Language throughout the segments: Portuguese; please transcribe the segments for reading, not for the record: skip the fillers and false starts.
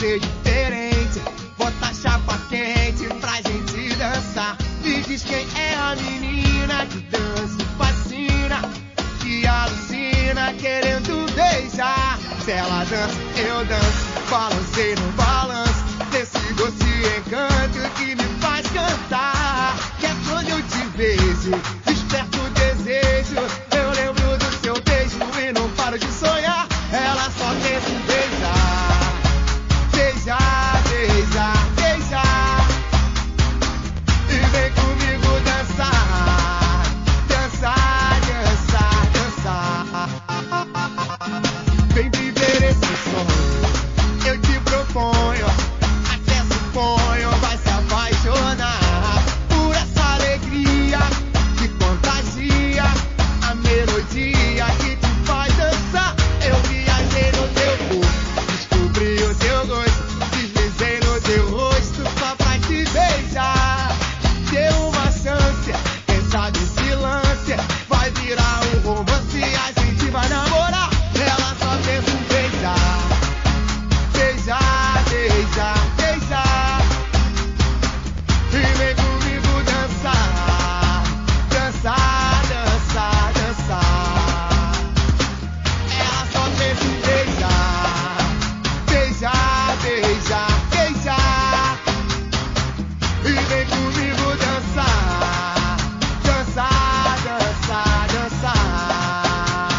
fazer diferente. Bota chapa quente pra gente dançar. Me diz quem é a menina que dança e fascina, que alucina querendo beijar. Se ela dança, eu danço, balancei no balanço desse doce encanto que me faz cantar. Que é quando eu te vejo, desperto o desejo. Eu lembro do seu beijo e não paro de sonhar. Ela só pensa em beijar, beijar, beijar, beijar. E vem comigo dançar, dançar, dançar, dançar. Vem viver esse sonho, eu te proponho. Até suponho, vai se apaixonar por essa alegria que contagia, a melodia que te faz dançar. Eu viajei no teu corpo, descobri o teu gosto, deslizei no teu rosto só pra te beijar. Deu uma chance, quem sabe se lance, vai virar um romance, a gente vai namorar. Ela só pensa em beijar, beijar, beijar, beijar. E vem comigo dançar, dançar, dançar, dançar. Ela só pensa em beijar, beijar, beijar, beijar. E vem comigo dançar, dançar, dançar, dançar.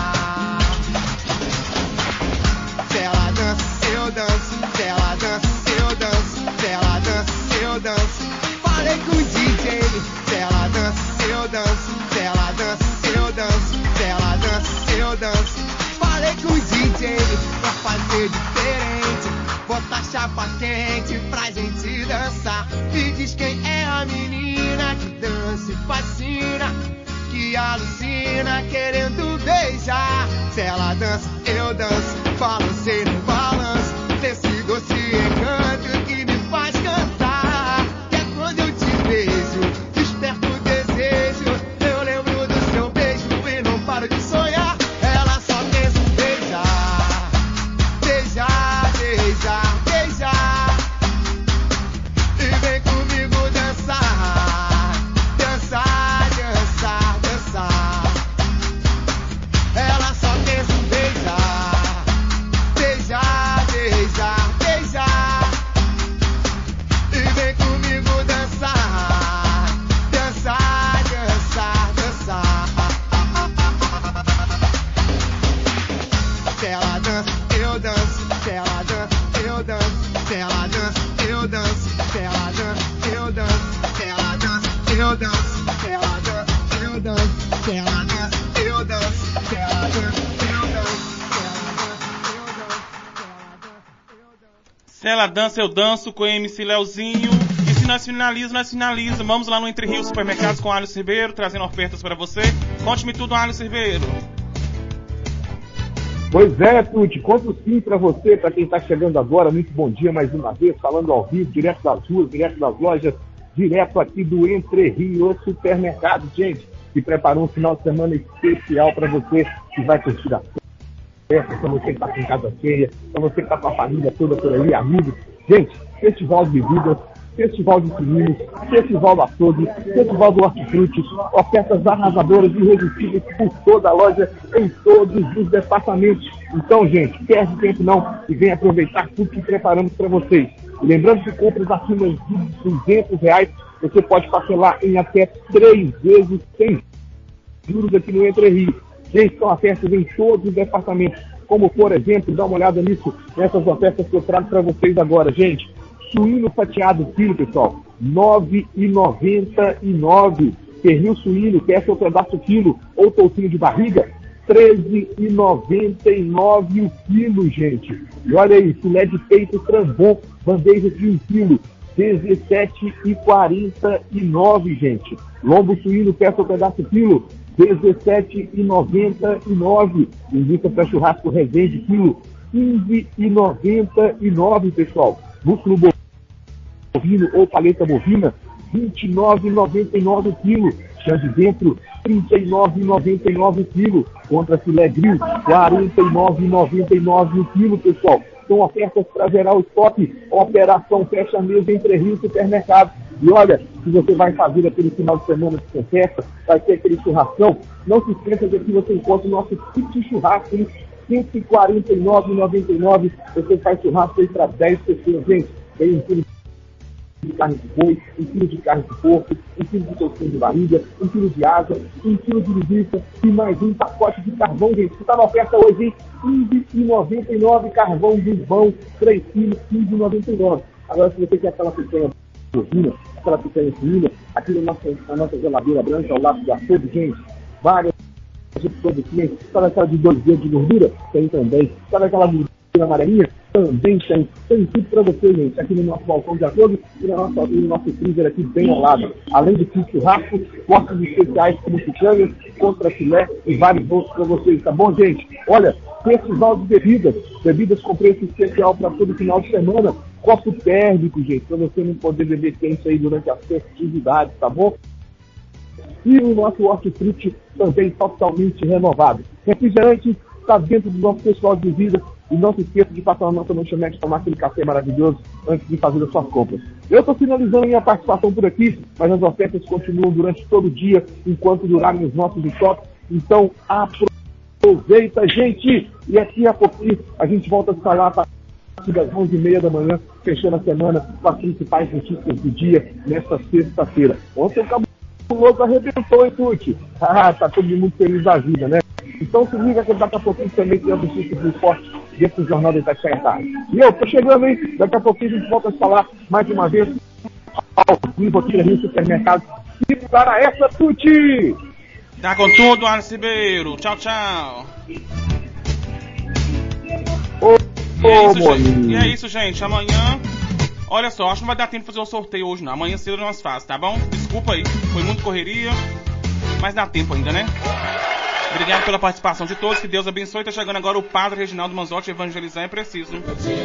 Se ela dança, eu danço. Se ela dança, eu danço. Se ela dança, eu danço. Falei com o DJ. Se ela dança, eu danço. Se ela dança, eu danço. Se ela dança, eu danço. Falei com o DJ pra fazer diferente. Bota chapa quente pra gente dançar. Me diz quem é a menina que dança e fascina, que alucina querendo beijar. Se ela dança, eu danço, balancei no balanço desse doce encanto que me faz cantar. Que é quando eu te vejo, desperto o desejo. Eu lembro do seu beijo e não paro de sonhar. Ela só pensa em beijar, beijar, beijar, beijar. E vem comigo dançar, dançar, dançar, dançar. Ela só pensa em beijar, beijar, beijar, beijar. E vem comigo dançar, dançar, dançar, dançar. Se ela dança, eu danço. Se ela dança, eu danço. Se ela dança, eu danço. Se ela dança, eu danço. Se ela dança, eu danço. Se ela dança, eu danço. Se ela dança, eu danço. Se ela dança, eu danço. Se ela dança, eu danço com MC Leozinho. E se nós finaliza. Vamos lá no Entre Rios Supermercados com Alisson Ribeiro, trazendo ofertas para você. Conte-me tudo, Alisson Ribeiro. Pois é, Tuti, conto sim para você, para quem está chegando agora. Muito bom dia mais uma vez, falando ao vivo, direto das ruas, direto das lojas, direto aqui do Entre Rios Supermercados, gente, que preparou um final de semana especial para você que vai curtir a festa, para você que está com casa cheia, para você que está com a família toda por ali, amigos. Gente, festival de bebidas, festival de suínos, festival do açougue, festival do hortifruti, ofertas arrasadoras e irresistíveis por toda a loja, em todos os departamentos. Então, gente, perde tempo não e vem aproveitar tudo que preparamos para vocês. E lembrando que compras acima de R$200, você pode parcelar em até 3 vezes sem juros aqui no Entre Rios. Gente, são ofertas em todos os departamentos. Como, por exemplo, dá uma olhada nisso, nessas ofertas que eu trago para vocês agora, gente. Suíno fatiado quilo, pessoal, R$ 9,99. Pernil suíno, peça ou pedaço quilo, ou toucinho de barriga, R$ 13,99 o quilo, gente. E olha aí, filé de peito Transbon, bandeja de 1 quilo, R$ 17,49, gente. Lombo suíno, peça ou pedaço quilo, R$ 17,99. Linguiça para churrasco Resende quilo, R$ 15,99, pessoal. Músculo bovino ou paleta bovina, R$ 29,99 o quilo. Chã de dentro, R$ 39,99 o quilo. Contra filé grill, R$ 49,99 o quilo, pessoal. São ofertas para gerar o estoque. Operação Fecha Mês Entre Rios Supermercados. E olha, se você vai fazer aquele final de semana de festa, vai ter aquele churrascão, não se esqueça de que você encontra o nosso kit churrasco, R$ 149,99. Você faz churrasco aí para 10 pessoas, gente. Tem um quilo de carne de boi, 1 quilo de carne de porco, 1 quilo de tocinho de barriga, 1 quilo de asa, 1 quilo de linguiça e mais um pacote de carvão, gente. Que está na oferta hoje, hein? R$ 15,99, carvão de vão, 3 quilos, R$ 15,99. Agora, se você quer aquela picanha bovina, aquela picanha suína, aqui na nossa geladeira branca, ao lado da açougue, gente, várias produções. Sabe aquela de 2 dias de gordura? Tem também. Sabe aquela gordura amarelinha? Também tem. Tem tudo para você, gente, aqui no nosso balcão de açougue e no nosso freezer aqui bem ao lado. Além de kit churrasco, cortes especiais como picanhas, contra filé e vários outros para vocês, tá bom, gente? Olha, festival de bebidas com preço especial para todo final de semana. Copo térmico, gente, para você não poder beber quente aí durante as festividades, tá bom? E o nosso hortifruti também totalmente renovado. Refrigerante está dentro do nosso festival de bebidas. E não se esqueça de passar na nossa lanchonete, tomar aquele café maravilhoso antes de fazer as suas compras. Eu estou finalizando minha participação por aqui, mas as ofertas continuam durante todo o dia, enquanto durarem os nossos estoques. Então, aproveita, gente! E aqui a pouquinho a gente volta a falar a partir das 11h30 da manhã, fechando a semana com as principais notícias do dia, nesta sexta-feira. Ontem o cabuloso arrebentou, hein, Tuti? Tá todo mundo muito feliz da vida, né? Então se liga que daqui a pouquinho também tem a notícia do esporte dentro do Jornal da Itatiaia Tarde. E eu tô chegando, hein? Daqui a pouquinho a gente volta a falar mais uma vez ao vivo aqui no Rio Supermercados. E para essa, Tuti! Tá com tudo, Alisson Ribeiro. Tchau, tchau. E é isso, gente. Amanhã... Olha só, acho que não vai dar tempo de fazer o sorteio hoje, não. Amanhã cedo nós fazemos, tá bom? Desculpa aí. Foi muito correria. Mas dá tempo ainda, né? Obrigado pela participação de todos. Que Deus abençoe. Tá chegando agora o Padre Reginaldo Manzotti. Evangelizar é preciso.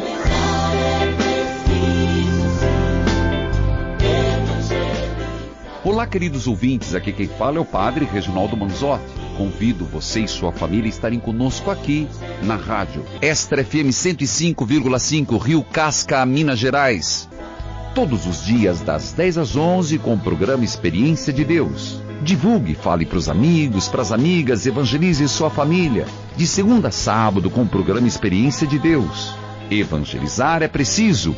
Olá, queridos ouvintes. Aqui quem fala é o Padre Reginaldo Manzotti. Convido você e sua família a estarem conosco aqui na rádio Extra FM 105,5 Rio Casca, Minas Gerais. Todos os dias das 10 às 11 com o programa Experiência de Deus. Divulgue, fale para os amigos, para as amigas, evangelize sua família. De segunda a sábado com o programa Experiência de Deus. Evangelizar é preciso.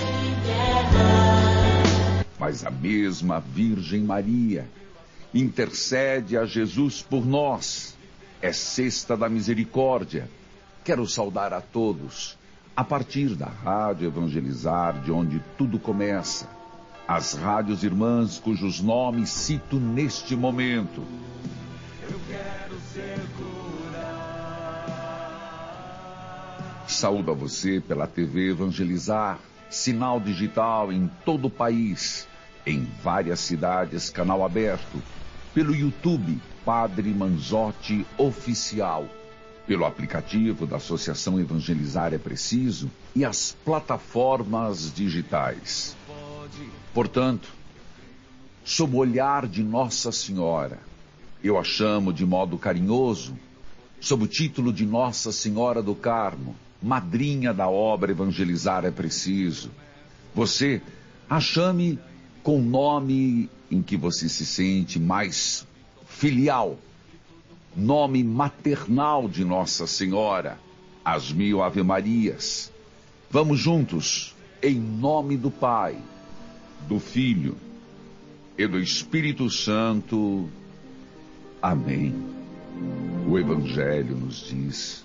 Mas a mesma Virgem Maria intercede a Jesus por nós. É Sexta da Misericórdia. Quero saudar a todos, a partir da Rádio Evangelizar, de onde tudo começa. As rádios irmãs cujos nomes cito neste momento. Eu quero ser curado. Saúdo a você pela TV Evangelizar, sinal digital em todo o país, em várias cidades, canal aberto, pelo YouTube Padre Manzotti Oficial, pelo aplicativo da Associação Evangelizar é Preciso e as plataformas digitais. Portanto, sob o olhar de Nossa Senhora, eu a chamo de modo carinhoso, sob o título de Nossa Senhora do Carmo, madrinha da obra Evangelizar é Preciso. Você a chame com o nome em que você se sente mais filial, nome maternal de Nossa Senhora, as 1000 Ave Marias. Vamos juntos, em nome do Pai, do Filho e do Espírito Santo. Amém. O Evangelho nos diz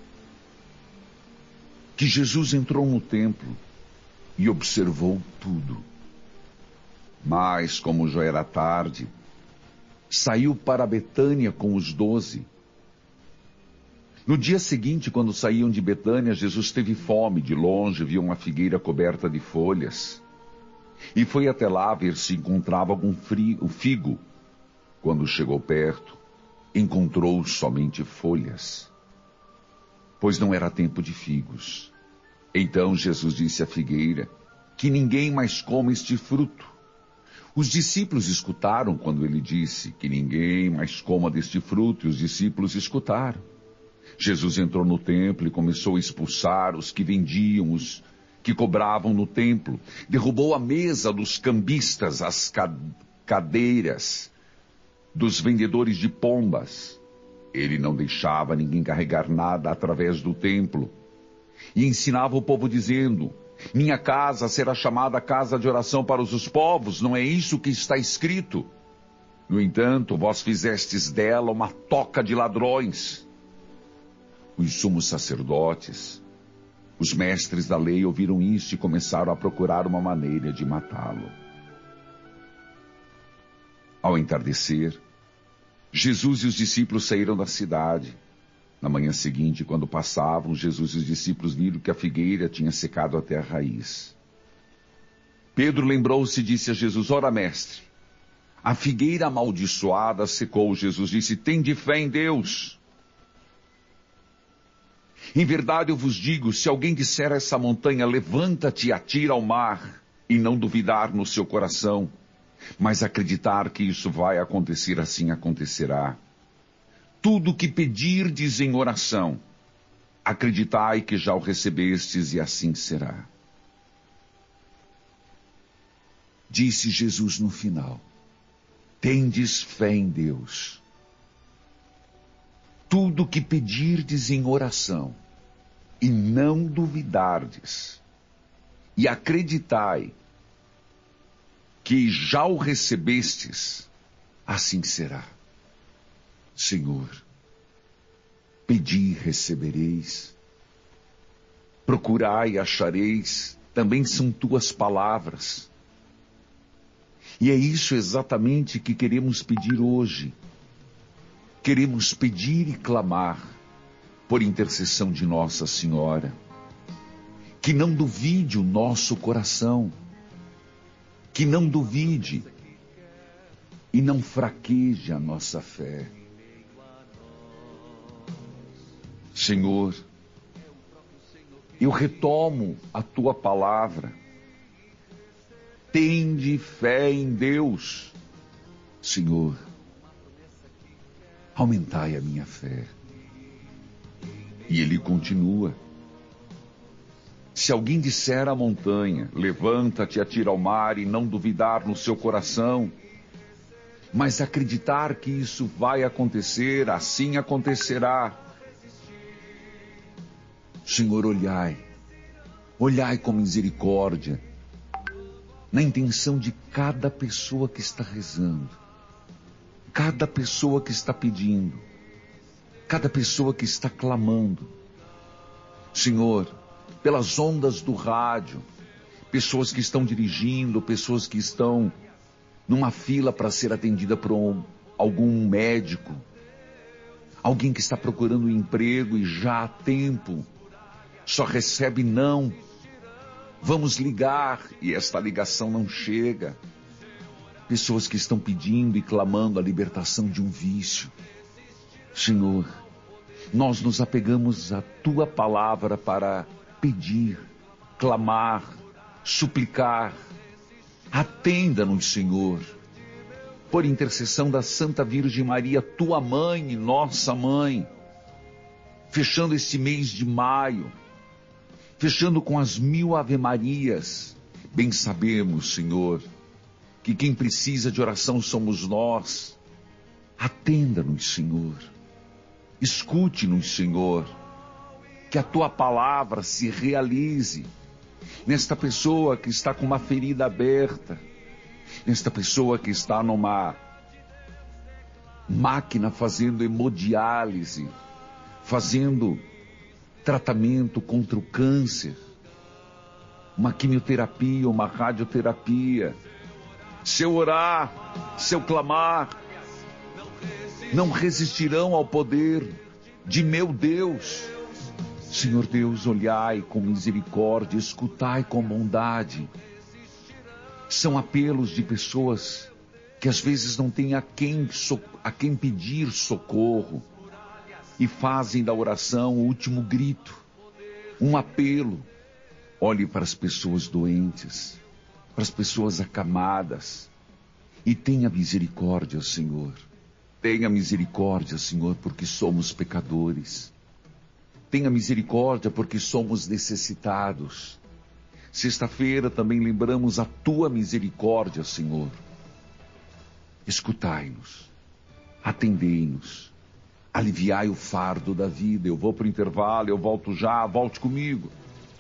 que Jesus entrou no templo e observou tudo. Mas, como já era tarde, saiu para Betânia com os 12. No dia seguinte, quando saíam de Betânia, Jesus teve fome. De longe viu uma figueira coberta de folhas e foi até lá ver se encontrava algum figo. Quando chegou perto, encontrou somente folhas, pois não era tempo de figos. Então Jesus disse à figueira que ninguém mais coma este fruto. Os discípulos escutaram quando ele disse que ninguém mais coma deste fruto, e os discípulos escutaram. Jesus entrou no templo e começou a expulsar os que vendiam, os que cobravam no templo. Derrubou a mesa dos cambistas, as cadeiras dos vendedores de pombas. Ele não deixava ninguém carregar nada através do templo. E ensinava o povo dizendo: minha casa será chamada casa de oração para os povos, não é isso que está escrito? No entanto, vós fizestes dela uma toca de ladrões. Os sumos sacerdotes, os mestres da lei ouviram isto e começaram a procurar uma maneira de matá-lo. Ao entardecer, Jesus e os discípulos saíram da cidade. Na manhã seguinte, quando passavam, Jesus e os discípulos viram que a figueira tinha secado até a raiz. Pedro lembrou-se e disse a Jesus: ora, mestre, a figueira amaldiçoada secou. Jesus disse: tende fé em Deus. Em verdade eu vos digo, se alguém disser a essa montanha, levanta-te e atira ao mar, e não duvidar no seu coração, mas acreditar que isso vai acontecer, assim acontecerá. Tudo que pedirdes em oração, acreditai que já o recebestes, e assim será. Disse Jesus no final: tendes fé em Deus. Tudo que pedirdes em oração, e não duvidardes, e acreditai que já o recebestes, assim será. Senhor, pedi e recebereis, procurai e achareis, também são tuas palavras. E é isso exatamente que queremos pedir hoje. Queremos pedir e clamar por intercessão de Nossa Senhora. Que não duvide o nosso coração. Que não duvide e não fraqueje a nossa fé. Senhor, eu retomo a tua palavra. Tende fé em Deus. Senhor, aumentai a minha fé. E ele continua: se alguém disser à montanha, levanta-te e atira ao mar, e não duvidar no seu coração, mas acreditar que isso vai acontecer, assim acontecerá. Senhor, olhai com misericórdia na intenção de cada pessoa que está rezando, cada pessoa que está pedindo, cada pessoa que está clamando. Senhor, pelas ondas do rádio, pessoas que estão dirigindo, pessoas que estão numa fila para ser atendida por algum médico, alguém que está procurando um emprego e já há tempo só recebe não. Vamos ligar e esta ligação não chega. Pessoas que estão pedindo e clamando a libertação de um vício. Senhor, nós nos apegamos à tua palavra para pedir, clamar, suplicar. Atenda-nos, Senhor, por intercessão da Santa Virgem Maria, tua mãe e nossa mãe, fechando este mês de maio, fechando com as 1000 Ave-Marias. Bem sabemos, Senhor, que quem precisa de oração somos nós. Atenda-nos, Senhor. Escute-nos, Senhor. Que a tua palavra se realize nesta pessoa que está com uma ferida aberta, nesta pessoa que está numa máquina fazendo hemodiálise, fazendo tratamento contra o câncer, uma quimioterapia, uma radioterapia. Se eu orar, se eu clamar, não resistirão ao poder de meu Deus. Senhor Deus, olhai com misericórdia, escutai com bondade. São apelos de pessoas que às vezes não têm a quem pedir socorro, e fazem da oração o último grito, um apelo. Olhe para as pessoas doentes, para as pessoas acamadas, e tenha misericórdia, Senhor. Tenha misericórdia, Senhor, porque somos pecadores. tenha misericórdia, porque somos necessitados. Sexta-feira também lembramos a tua misericórdia, Senhor. Escutai-nos, atendei-nos, aliviai o fardo da vida. Eu vou para o intervalo, eu volto já, volte comigo.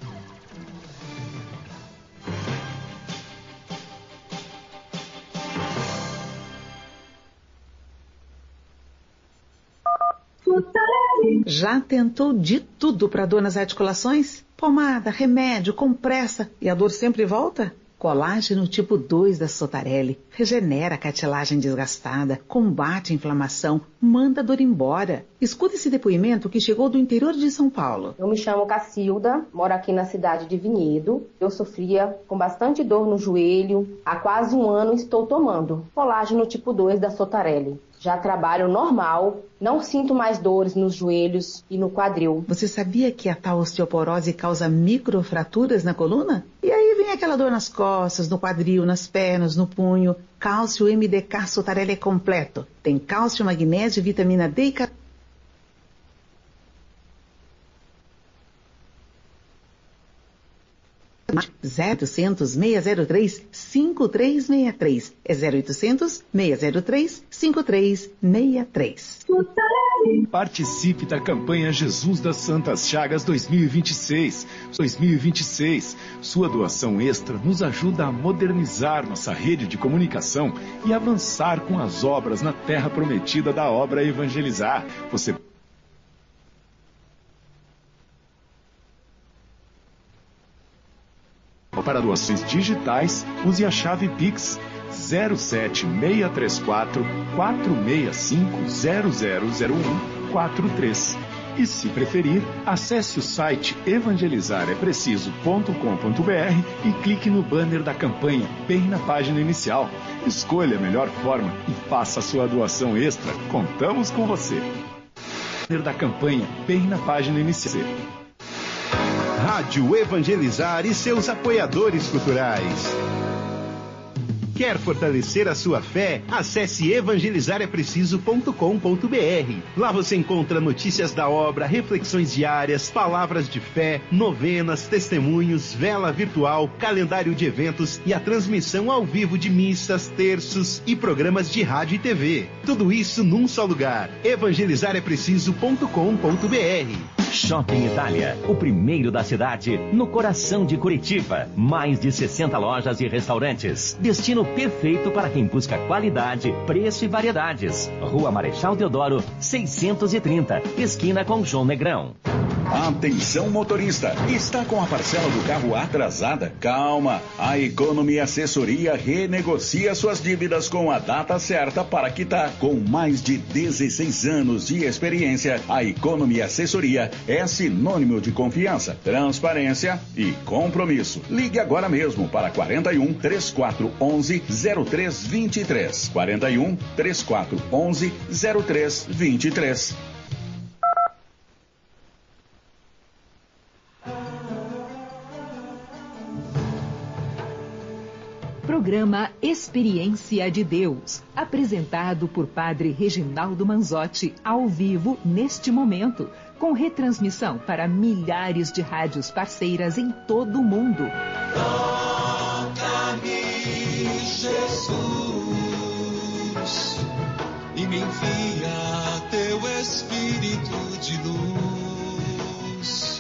Já tentou de tudo para dor nas articulações? Pomada, remédio, compressa e a dor sempre volta? Colágeno tipo 2 da Sotarelli regenera a cartilagem desgastada, combate a inflamação, manda a dor embora. Escuta esse depoimento que chegou do interior de São Paulo. Eu me chamo Cacilda, moro aqui na cidade de Vinhedo. Eu sofria com bastante dor no joelho. Há quase um ano estou tomando colágeno tipo 2 da Sotarelli. Já trabalho normal, não sinto mais dores nos joelhos e no quadril. Você sabia que a tal osteoporose causa microfraturas na coluna? E aí vem aquela dor nas costas, no quadril, nas pernas, no punho. Cálcio MDK Sotarelli é completo. Tem cálcio, magnésio, vitamina D e 0800 603 5363. É 0800 603 5363. Participe da campanha Jesus das Santas Chagas 2026. 2026. Sua doação extra nos ajuda a modernizar nossa rede de comunicação e avançar com as obras na terra prometida da obra Evangelizar. Você para doações digitais, use a chave Pix 07634 465 000143. E se preferir, acesse o site evangelizarepreciso.com.br e clique no banner da campanha, bem na página inicial. Escolha a melhor forma e faça a sua doação extra. Contamos com você. Banner da campanha, bem na página inicial. Rádio Evangelizar e seus apoiadores culturais. Quer fortalecer a sua fé? Acesse evangelizarepreciso.com.br. Lá você encontra notícias da obra, reflexões diárias, palavras de fé, novenas, testemunhos, vela virtual, calendário de eventos e a transmissão ao vivo de missas, terços e programas de rádio e TV. Tudo isso num só lugar. evangelizarepreciso.com.br. Shopping Itália, o primeiro da cidade, no coração de Curitiba. Mais de 60 lojas e restaurantes. Destino perfeito para quem busca qualidade, preço e variedades. Rua Marechal Deodoro, 630, esquina com João Negrão. Atenção motorista, está com a parcela do carro atrasada? Calma, a Economy Assessoria renegocia suas dívidas com a data certa para quitar. Com mais de 16 anos de experiência, a Economy Assessoria é sinônimo de confiança, transparência e compromisso. Ligue agora mesmo para 41 3411 0323. 41 3411 0323. Programa Experiência de Deus, apresentado por Padre Reginaldo Manzotti, ao vivo neste momento, com retransmissão para milhares de rádios parceiras em todo o mundo. Toca-me, Jesus, e me envia teu Espírito de luz.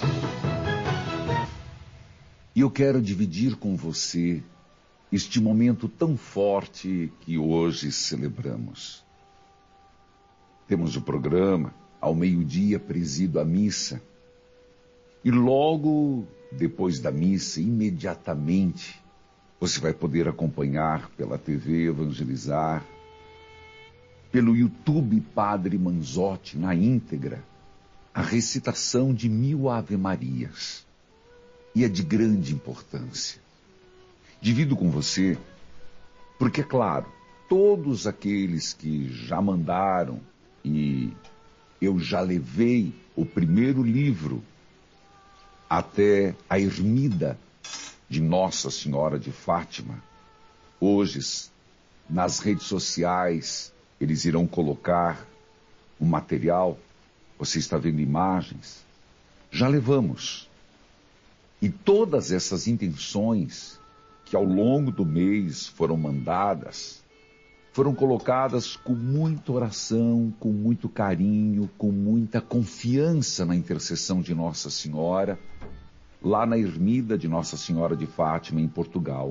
E eu quero dividir com você este momento tão forte que hoje celebramos. Temos o programa, ao meio-dia presido a missa, e logo depois da missa, imediatamente, você vai poder acompanhar pela TV Evangelizar, pelo YouTube Padre Manzotti, na íntegra, a recitação de 1000 Ave-Marias. E é de grande importância. Divido com você, porque, é claro, todos aqueles que já mandaram, e eu já levei o primeiro livro até a ermida de Nossa Senhora de Fátima, hoje, nas redes sociais, eles irão colocar o material, você está vendo imagens, já levamos. E todas essas intenções que ao longo do mês foram mandadas, foram colocadas com muita oração, com muito carinho, com muita confiança na intercessão de Nossa Senhora, lá na ermida de Nossa Senhora de Fátima, em Portugal.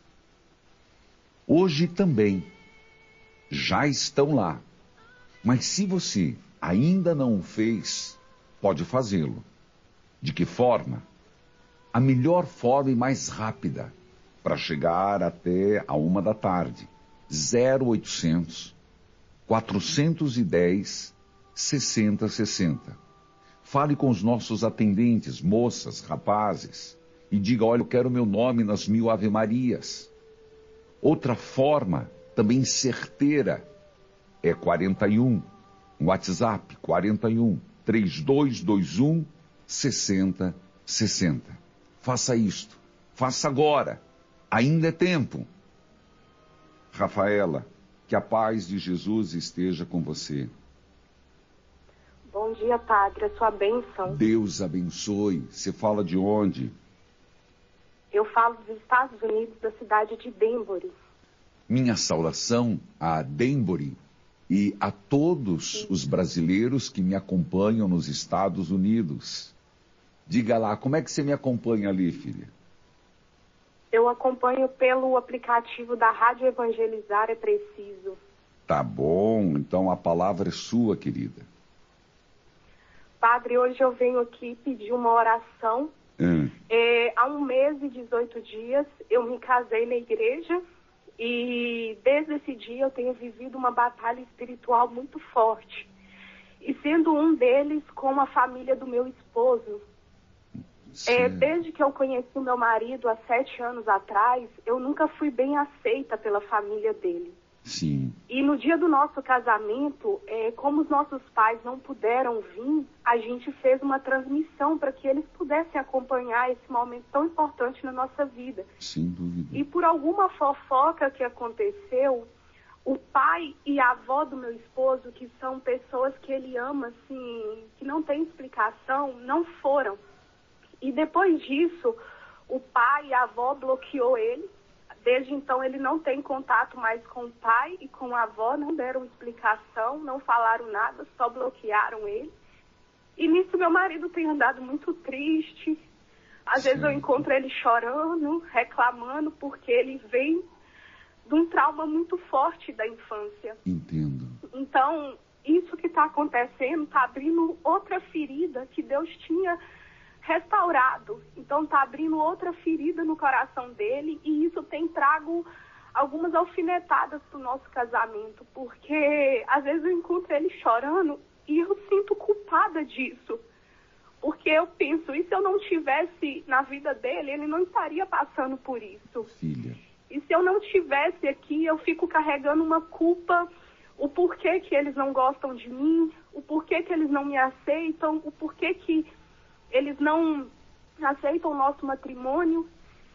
Hoje também já estão lá. Mas se você ainda não o fez, pode fazê-lo. De que forma? A melhor forma e mais rápida para chegar até a 13h. 0800 410 6060. Fale com os nossos atendentes, moças, rapazes, e diga: olha, eu quero meu nome nas 1000 Ave-Marias. Outra forma, também certeira, é 41, WhatsApp 41 3221 6060. Faça isto, faça agora, ainda é tempo. Rafaela, que a paz de Jesus esteja com você. Bom dia, Padre, a sua bênção. Deus abençoe. Você fala de onde? Eu falo dos Estados Unidos, da cidade de Denbury. Minha saudação a Denbury e a todos os brasileiros que me acompanham nos Estados Unidos. Diga lá, como é que você me acompanha ali, filha? Eu acompanho pelo aplicativo da Rádio Evangelizar é Preciso. Tá bom, então a palavra é sua, querida. Padre, hoje eu venho aqui pedir uma oração. Há 1 mês e 18 dias eu me casei na igreja e desde esse dia eu tenho vivido uma batalha espiritual muito forte. E sendo um deles com a família do meu esposo. Desde que eu conheci o meu marido há 7 anos atrás, eu nunca fui bem aceita pela família dele. Sim. E no dia do nosso casamento, como os nossos pais não puderam vir, a gente fez uma transmissão para que eles pudessem acompanhar esse momento tão importante na nossa vida. Sem dúvida. E por alguma fofoca que aconteceu, o pai e a avó do meu esposo, que são pessoas que ele ama, assim, que não tem explicação, não foram. E depois disso, o pai e a avó bloqueou ele. Desde então, ele não tem contato mais com o pai e com a avó, não deram explicação, não falaram nada, só bloquearam ele. E nisso, meu marido tem andado muito triste. Às vezes eu encontro ele chorando, reclamando, porque ele vem de um trauma muito forte da infância. Entendo. Então, isso que está acontecendo está abrindo outra ferida que Deus tinha restaurado. Então está abrindo outra ferida no coração dele e isso tem trago algumas alfinetadas para o nosso casamento, porque às vezes eu encontro ele chorando e eu sinto culpada disso, porque eu penso, e se eu não estivesse na vida dele, ele não estaria passando por isso. Filha. E se eu não estivesse aqui, eu fico carregando uma culpa, o porquê que eles não gostam de mim, o porquê que eles não me aceitam, o porquê que eles não aceitam o nosso matrimônio.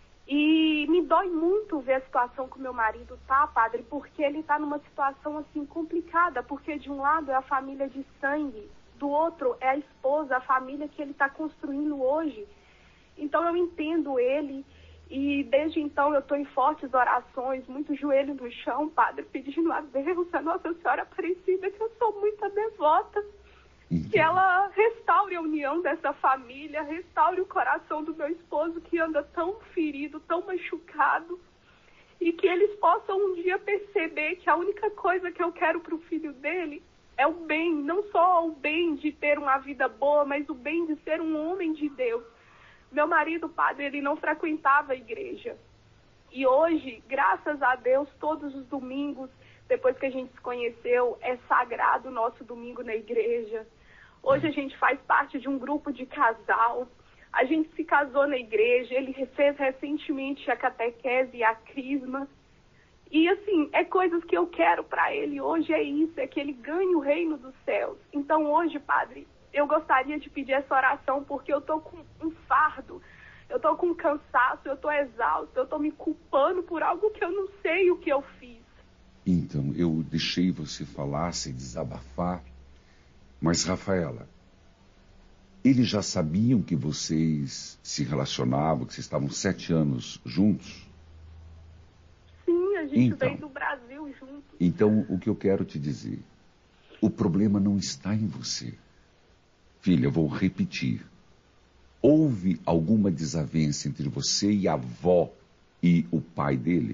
E me dói muito ver a situação que o meu marido tá, padre, porque ele tá numa situação assim complicada, porque de um lado é a família de sangue, do outro é a esposa, a família que ele tá construindo hoje. Então eu entendo ele e desde então eu tô em fortes orações, muito joelho no chão, padre, pedindo a Deus, a Nossa Senhora Aparecida, que eu sou muito devota, que ela restaure a união dessa família, restaure o coração do meu esposo que anda tão ferido, tão machucado, e que eles possam um dia perceber que a única coisa que eu quero para o filho dele é o bem, não só o bem de ter uma vida boa, mas o bem de ser um homem de Deus. Meu marido, padre, ele não frequentava a igreja. E hoje, graças a Deus, todos os domingos, depois que a gente se conheceu, é sagrado o nosso domingo na igreja. Hoje a gente faz parte de um grupo de casal. A gente se casou na igreja, ele fez recentemente a catequese e a crisma. E assim, é coisas que eu quero para ele hoje, é isso, é que ele ganhe o reino dos céus. Então hoje, padre, eu gostaria de pedir essa oração porque eu tô com um fardo, eu tô com um cansaço, eu tô exausto, eu tô me culpando por algo que eu não sei o que eu fiz. Então, eu deixei você falar, se desabafar, mas Rafaela, eles já sabiam que vocês se relacionavam, que vocês estavam 7 anos juntos? Sim, a gente veio do Brasil juntos. Então, o que eu quero te dizer, o problema não está em você. Filha, eu vou repetir. Houve alguma desavença entre você e a avó e o pai dele?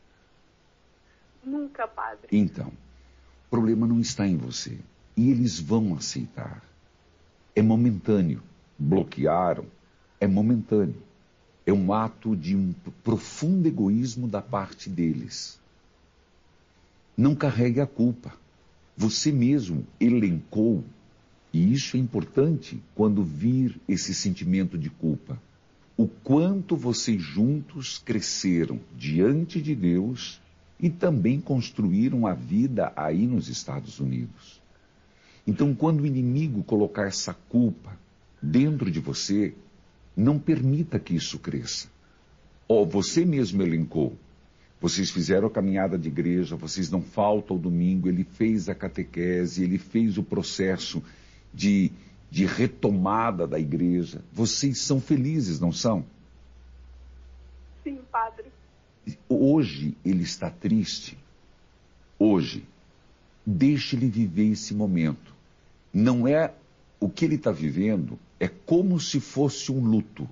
Nunca, padre. Então, o problema não está em você. E eles vão aceitar. É momentâneo. Bloquearam. É momentâneo. É um ato de um profundo egoísmo da parte deles. Não carregue a culpa. Você mesmo elencou, e isso é importante quando vir esse sentimento de culpa, o quanto vocês juntos cresceram diante de Deus e também construíram a vida aí nos Estados Unidos. Então, quando o inimigo colocar essa culpa dentro de você, não permita que isso cresça. Você mesmo elencou. Vocês fizeram a caminhada de igreja, vocês não faltam ao domingo, ele fez a catequese, ele fez o processo de retomada da igreja. Vocês são felizes, não são? Sim, padre. Hoje ele está triste. Hoje, deixe ele viver esse momento. Não é o que ele está vivendo, é como se fosse um luto.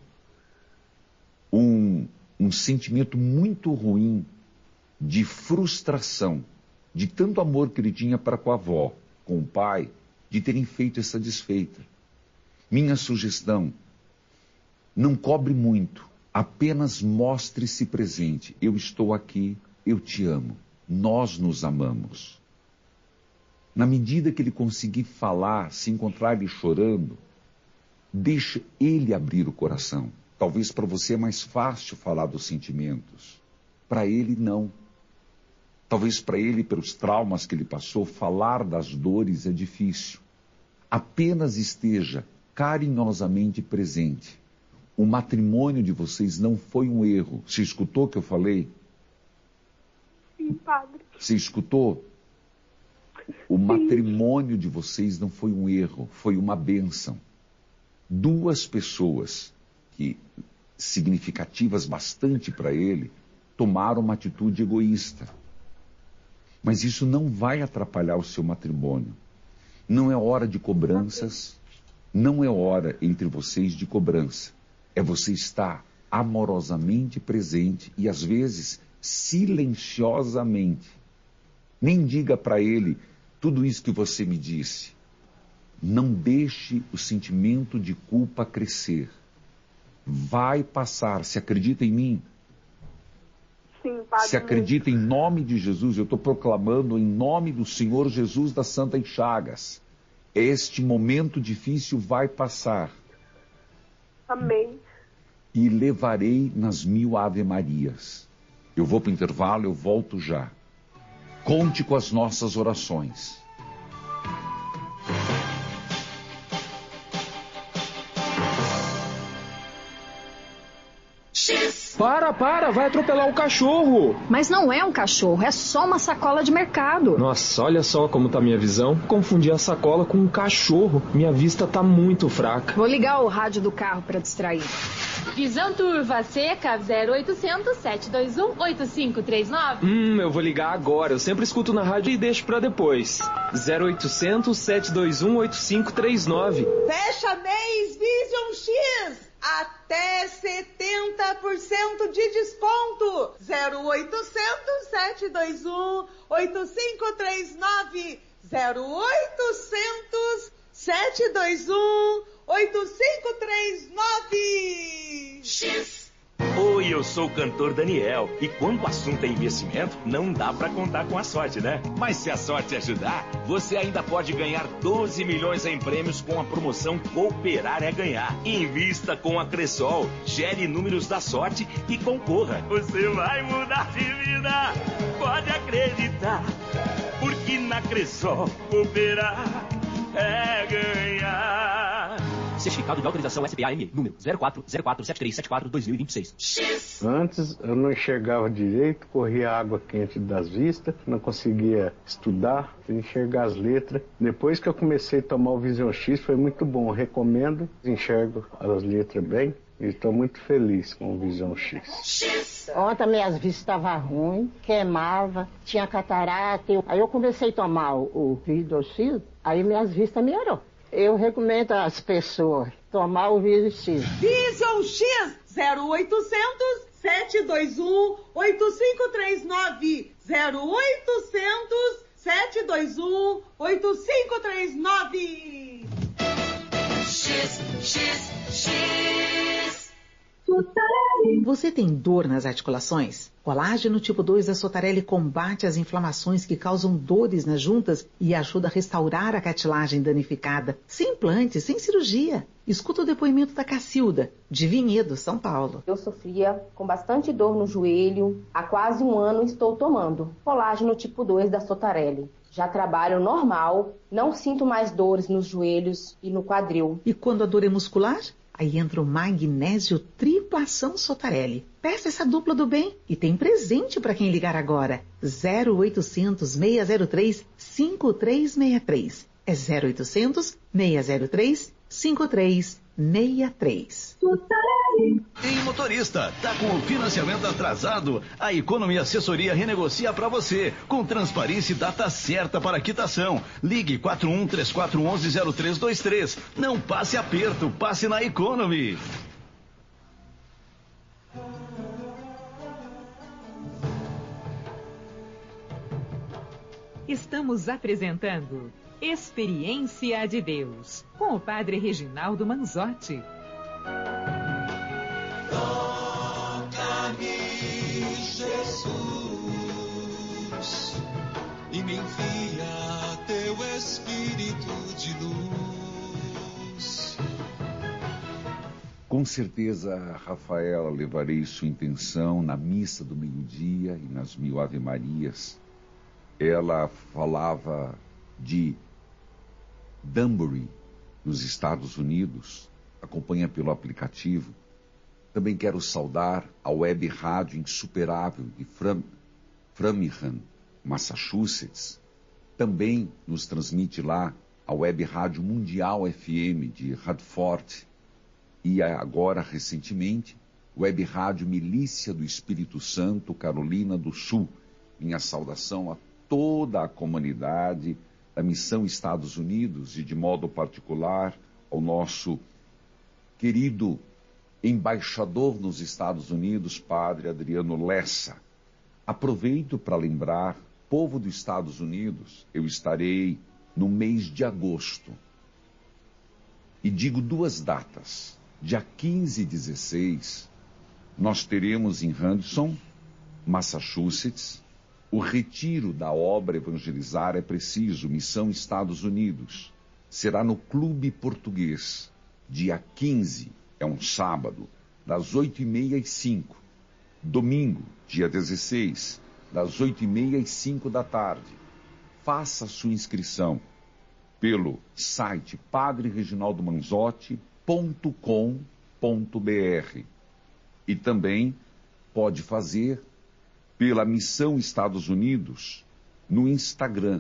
Um sentimento muito ruim de frustração, de tanto amor que ele tinha para com a avó, com o pai, de terem feito essa desfeita. Minha sugestão, não cobre muito, apenas mostre-se presente. Eu estou aqui, eu te amo, nós nos amamos. Na medida que ele conseguir falar, se encontrar ele chorando, deixa ele abrir o coração. Talvez para você é mais fácil falar dos sentimentos. Para ele, não. Talvez para ele, pelos traumas que ele passou, falar das dores é difícil. Apenas esteja carinhosamente presente. O matrimônio de vocês não foi um erro. Você escutou o que eu falei? Sim, padre. Você escutou? O matrimônio de vocês não foi um erro, foi uma bênção. 2 pessoas que significativas bastante para ele tomaram uma atitude egoísta. Mas isso não vai atrapalhar o seu matrimônio. Não é hora de cobranças, não é hora entre vocês de cobrança. É você estar amorosamente presente e às vezes silenciosamente. Nem diga para ele tudo isso que você me disse. Não deixe o sentimento de culpa crescer. Vai passar. Se acredita em mim? Sim, padre. Se acredita em nome de Jesus, eu estou proclamando em nome do Senhor Jesus das Santas Chagas. Este momento difícil vai passar. Amém. E levarei nas 1000 Ave-Marias. Eu vou para o intervalo, eu volto já. Conte com as nossas orações. Para, vai atropelar o cachorro. Mas não é um cachorro, é só uma sacola de mercado. Nossa, olha só como tá minha visão. Confundi a sacola com um cachorro. Minha vista tá muito fraca. Vou ligar o rádio do carro para distrair. Visão Turva Seca 0800 721 8539. Eu vou ligar agora. Eu sempre escuto na rádio e deixo pra depois. 0800 721 8539. Fecha mês Vision X. Até 70% de desconto. 0800 721 8539. 0800 721 8539. X. Oi, eu sou o cantor Daniel. E quando o assunto é investimento, não dá pra contar com a sorte, né? Mas se a sorte ajudar, você ainda pode ganhar 12 milhões em prêmios com a promoção Cooperar é Ganhar. Invista com a Cressol, gere números da sorte e concorra. Você vai mudar de vida, pode acreditar. Porque na Cressol, cooperar é ganhar. Certificado de autorização SPA-ME, número 04047374-2026. Antes eu não enxergava direito, corria água quente das vistas, não conseguia estudar, enxergar as letras. Depois que eu comecei a tomar o Vision X, foi muito bom. Eu recomendo, enxergo as letras bem e estou muito feliz com o Vision X. Ontem minhas vistas estavam ruins, queimava, tinha catarata. Aí eu comecei a tomar o Vision X, aí minhas vistas melhorou. Eu recomendo às pessoas tomar o Vision X. Vision X 0800 721 8539 0800 721 8539. Você tem dor nas articulações? Colágeno tipo 2 da Sotarelli combate as inflamações que causam dores nas juntas e ajuda a restaurar a cartilagem danificada, sem implante, sem cirurgia. Escuta o depoimento da Cacilda, de Vinhedo, São Paulo. Eu sofria com bastante dor no joelho. Há quase um ano estou tomando colágeno tipo 2 da Sotarelli. Já trabalho normal, não sinto mais dores nos joelhos e no quadril. E quando a dor é muscular? Aí entra o magnésio triplação Sotarelli. Peça essa dupla do bem e tem presente para quem ligar agora. 0800 603 5363. É 0800 603 5363. Em motorista, tá com o financiamento atrasado? A Economy Assessoria renegocia para você, com transparência e data certa para quitação. Ligue 4134110323. Não passe aperto, passe na Economy. Estamos apresentando Experiência de Deus, com o Padre Reginaldo Manzotti. Toca-me, Jesus, e me envia teu Espírito de luz. Com certeza, Rafaela, levarei sua intenção na missa do meio-dia e nas 1000 Ave-Marias. Ela falava de Danbury, nos Estados Unidos, acompanha pelo aplicativo. Também quero saudar a web rádio insuperável de Framingham, Massachusetts. Também nos transmite lá a web rádio mundial FM de Radford. E agora, recentemente, web rádio Milícia do Espírito Santo, Carolina do Sul. Minha saudação a toda a comunidade da Missão Estados Unidos e, de modo particular, ao nosso querido embaixador nos Estados Unidos, Padre Adriano Lessa. Aproveito para lembrar, povo dos Estados Unidos, eu estarei no mês de agosto. E digo 2 datas. Dia 15 e 16, nós teremos em Hudson, Massachusetts, o retiro da obra Evangelizar é Preciso, Missão Estados Unidos. Será no Clube Português, dia 15, é um sábado, das 8h30 às 5. Domingo, dia 16, das 8h30 às 5 da tarde. Faça sua inscrição pelo site padrereginaldomanzotti.com.br e também pode fazer pela Missão Estados Unidos no Instagram,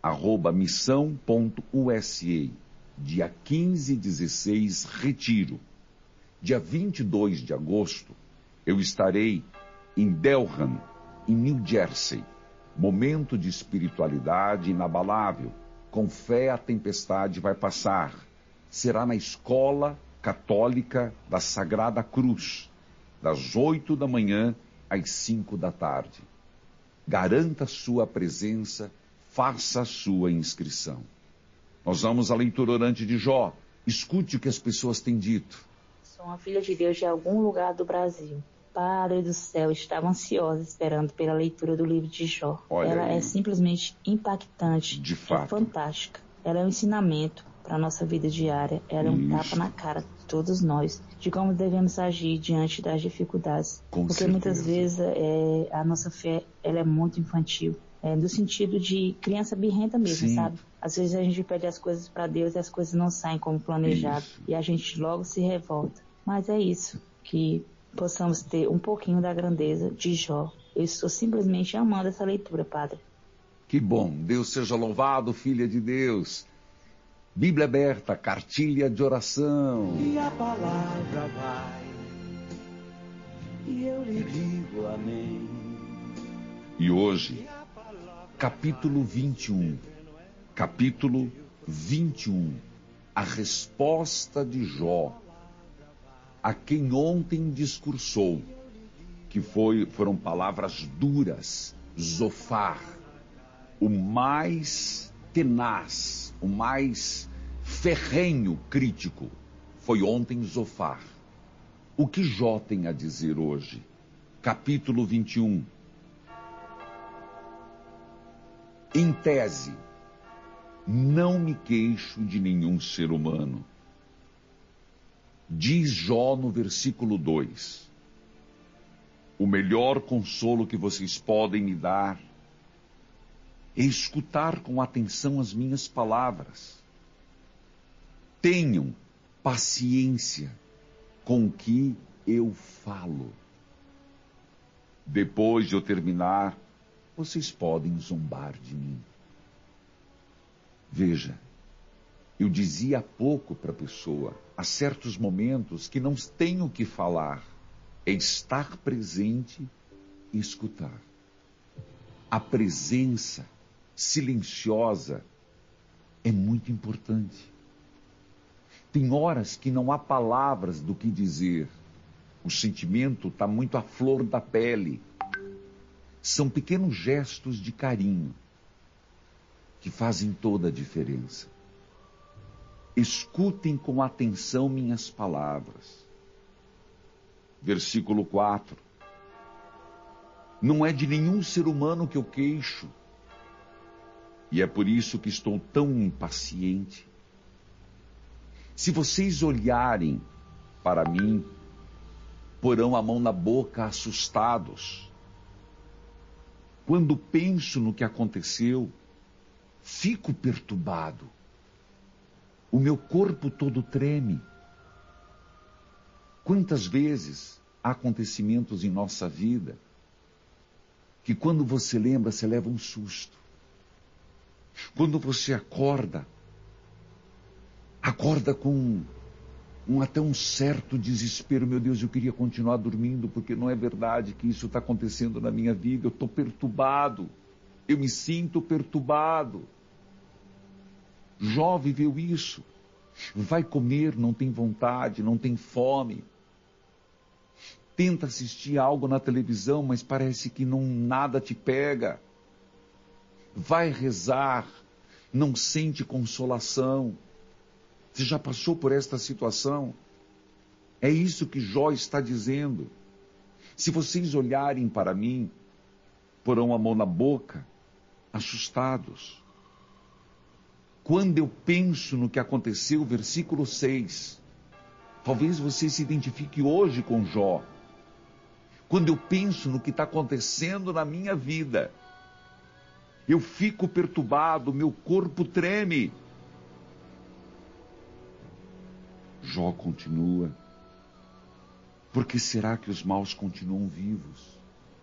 @missão.usa. Dia 15 e 16, retiro. Dia 22 de agosto, eu estarei em Delham, em New Jersey. Momento de espiritualidade inabalável. Com fé a tempestade vai passar. Será na Escola Católica da Sagrada Cruz, das 8 da manhã às 5 da tarde. Garanta sua presença, faça a sua inscrição. Nós vamos à leitura orante de Jó. Escute o que as pessoas têm dito. Sou uma filha de Deus de algum lugar do Brasil. Padre do céu, estava ansiosa esperando pela leitura do livro de Jó. Ela é simplesmente impactante, de fato. É fantástica. Ela é um ensinamento para a nossa vida diária. Ela é um tapa na cara de todos nós, de como devemos agir diante das dificuldades. Porque muitas vezes a nossa fé ela é muito infantil. no sentido de criança birrenta mesmo, Sim. sabe? Às vezes a gente pede as coisas para Deus e as coisas não saem como planejado. Isso. E a gente logo se revolta. Mas é isso, que possamos ter um pouquinho da grandeza de Jó. Eu estou simplesmente amando essa leitura, Padre. Que bom, Deus seja louvado, filha de Deus. Bíblia aberta, cartilha de oração. E a palavra vai, e eu lhe digo amém. E hoje, capítulo 21. Capítulo 21. A resposta de Jó, a quem ontem discursou, que foram palavras duras, Zofar, o mais tenaz, o mais ferrenho crítico, foi ontem Zofar. O que Jó tem a dizer hoje? Capítulo 21. Em tese, não me queixo de nenhum ser humano. Diz Jó no versículo 2. O melhor consolo que vocês podem me dar é escutar com atenção as minhas palavras. Tenham paciência com o que eu falo. Depois de eu terminar, vocês podem zombar de mim. Veja, eu dizia há pouco para a pessoa, há certos momentos que não tenho o que falar, é estar presente e escutar. A presença silenciosa é muito importante. Tem horas que não há palavras do que dizer. O sentimento está muito à flor da pele. São pequenos gestos de carinho que fazem toda a diferença. Escutem com atenção minhas palavras. Versículo 4. Não é de nenhum ser humano que eu queixo, e é por isso que estou tão impaciente. Se vocês olharem para mim, porão a mão na boca assustados. Quando penso no que aconteceu, fico perturbado. O meu corpo todo treme. Quantas vezes há acontecimentos em nossa vida que quando você lembra, você leva um susto. Quando você acorda com até um certo desespero. Meu Deus, eu queria continuar dormindo, porque não é verdade que isso está acontecendo na minha vida. Eu estou perturbado. Eu me sinto perturbado. Jó viveu isso. Vai comer, não tem vontade, não tem fome. Tenta assistir algo na televisão, mas parece que nada te pega. Vai rezar, não sente consolação. Você já passou por esta situação? É isso que Jó está dizendo. Se vocês olharem para mim, porão a mão na boca, assustados. Quando eu penso no que aconteceu, versículo 6, talvez você se identifique hoje com Jó. Quando eu penso no que está acontecendo na minha vida, eu fico perturbado, meu corpo treme. Jó continua. Por que será que os maus continuam vivos?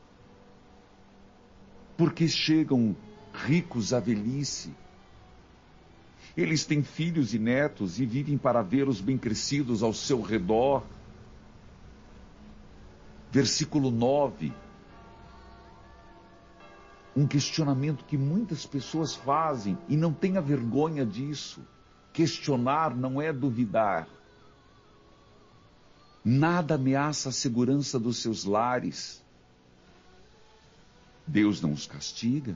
Por que chegam ricos à velhice? Eles têm filhos e netos e vivem para vê-los bem crescidos ao seu redor. Versículo 9. Um questionamento que muitas pessoas fazem e não tenha vergonha disso. Questionar não é duvidar. Nada ameaça a segurança dos seus lares. Deus não os castiga.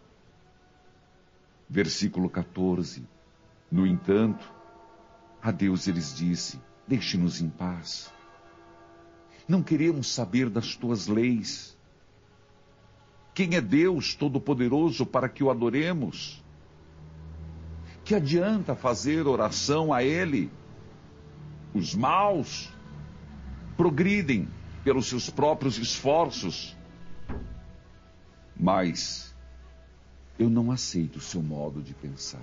Versículo 14. No entanto, a Deus eles disse: deixe-nos em paz. Não queremos saber das tuas leis. Quem é Deus Todo-Poderoso para que o adoremos? Que adianta fazer oração a Ele? Os maus progridem pelos seus próprios esforços. Mas Eu não aceito o seu modo de pensar.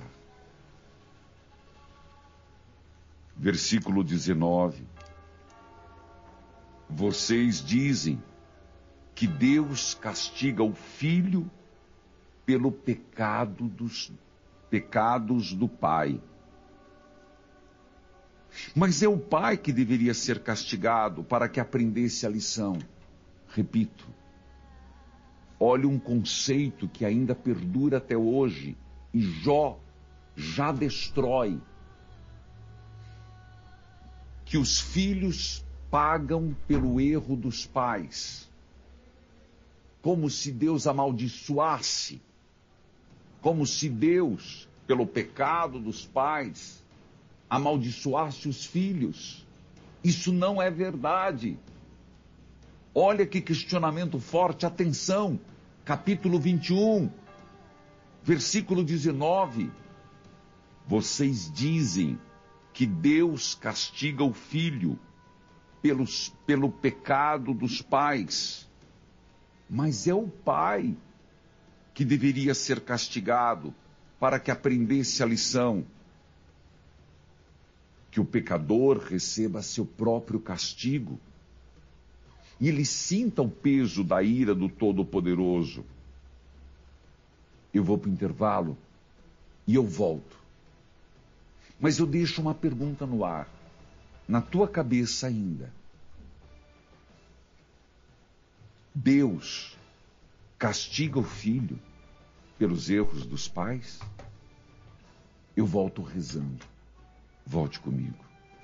Versículo 19. Vocês dizem que Deus castiga o filho pelo pecado dos pecados do pai. Mas é o pai que deveria ser castigado para que aprendesse a lição. Repito, olha um conceito que ainda perdura até hoje e Jó já destrói. Que os filhos pagam pelo erro dos pais. Como se Deus amaldiçoasse. Como se Deus, pelo pecado dos pais, amaldiçoasse os filhos. Isso não é verdade. Olha que questionamento forte, atenção. Capítulo 21, versículo 19. Vocês dizem que Deus castiga o filho pelo pecado dos pais. Mas é o pai que deveria ser castigado para que aprendesse a lição. Que o pecador receba seu próprio castigo e ele sinta o peso da ira do Todo-Poderoso. Eu vou para o intervalo e eu volto. Mas eu deixo uma pergunta no ar, na tua cabeça ainda. Deus castiga o filho pelos erros dos pais? Eu volto rezando. Volte comigo.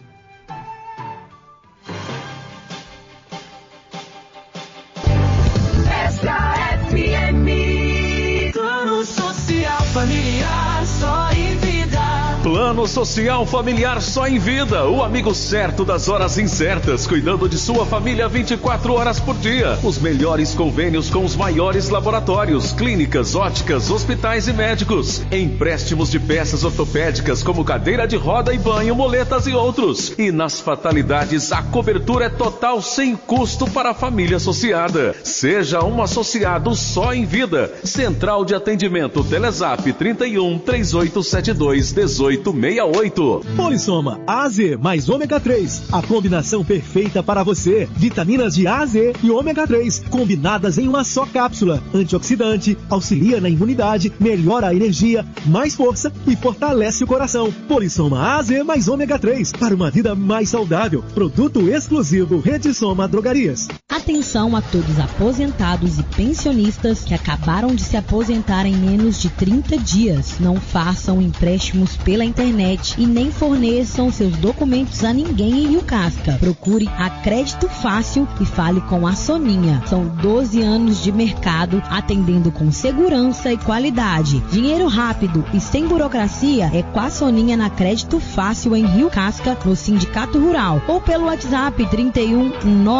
FM, plano social familiar, só em vida. Plano Social Familiar Só em Vida, o amigo certo das horas incertas, cuidando de sua família 24 horas por dia. Os melhores convênios com os maiores laboratórios, clínicas, óticas, hospitais e médicos. Empréstimos de peças ortopédicas como cadeira de roda e banho, moletas e outros. E nas fatalidades, a cobertura é total sem custo para a família associada. Seja um associado Só em Vida. Central de Atendimento Telezap 31 3872 1868. Polissoma A a Z mais ômega 3. A combinação perfeita para você. Vitaminas de A a Z e ômega 3 combinadas em uma só cápsula. Antioxidante, auxilia na imunidade, melhora a energia, mais força e fortalece o coração. Polissoma A a Z mais ômega 3 para uma vida mais saudável. Produto exclusivo Rede Soma Drogarias. Atenção a todos aposentados e pensionistas que acabaram de se aposentar em menos de 30 dias. Não façam empréstimos pela internet e nem forneçam seus documentos a ninguém em Rio Casca. Procure a Crédito Fácil e fale com a Soninha. São 12 anos de mercado atendendo com segurança e qualidade. Dinheiro rápido e sem burocracia é com a Soninha na Crédito Fácil em Rio Casca, no Sindicato Rural, ou pelo WhatsApp 31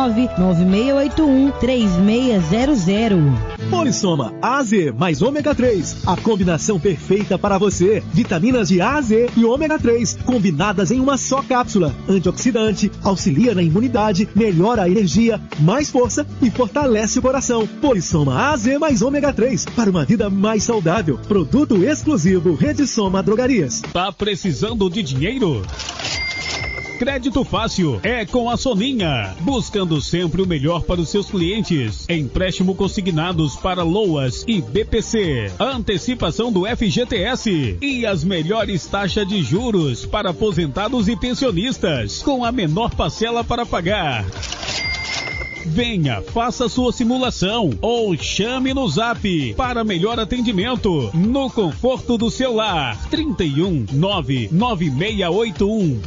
99681 3600. Polissoma A a Z mais ômega 3. A combinação perfeita para você. Vitaminas de A a Z e ômega 3 combinadas em uma só cápsula. Antioxidante, auxilia na imunidade, melhora a energia, mais força e fortalece o coração. Polissoma A a Z mais ômega 3 para uma vida mais saudável. Produto exclusivo Rede Soma Drogarias. Tá precisando de dinheiro? Crédito Fácil é com a Soninha, buscando sempre o melhor para os seus clientes. Empréstimo consignados para LOAS e BPC, antecipação do FGTS e as melhores taxas de juros para aposentados e pensionistas, com a menor parcela para pagar. Venha, faça sua simulação ou chame no Zap para melhor atendimento no conforto do seu lar. 31 99681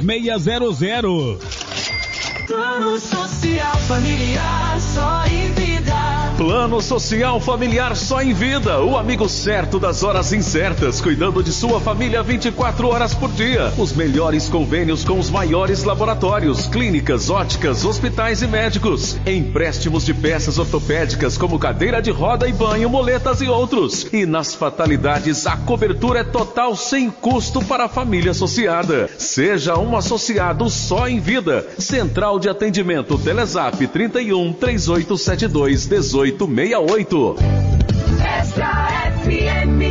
3600. Plano Social Familiar Só em Vida. Plano Social Familiar Só em Vida, o amigo certo das horas incertas, cuidando de sua família 24 horas por dia. Os melhores convênios com os maiores laboratórios, clínicas, óticas, hospitais e médicos. Empréstimos de peças ortopédicas como cadeira de roda e banho, moletas e outros. E nas fatalidades, a cobertura é total sem custo para a família associada. Seja um associado Só em Vida. Central de Atendimento Telezap 31 3872 1868. Extra FM. FM.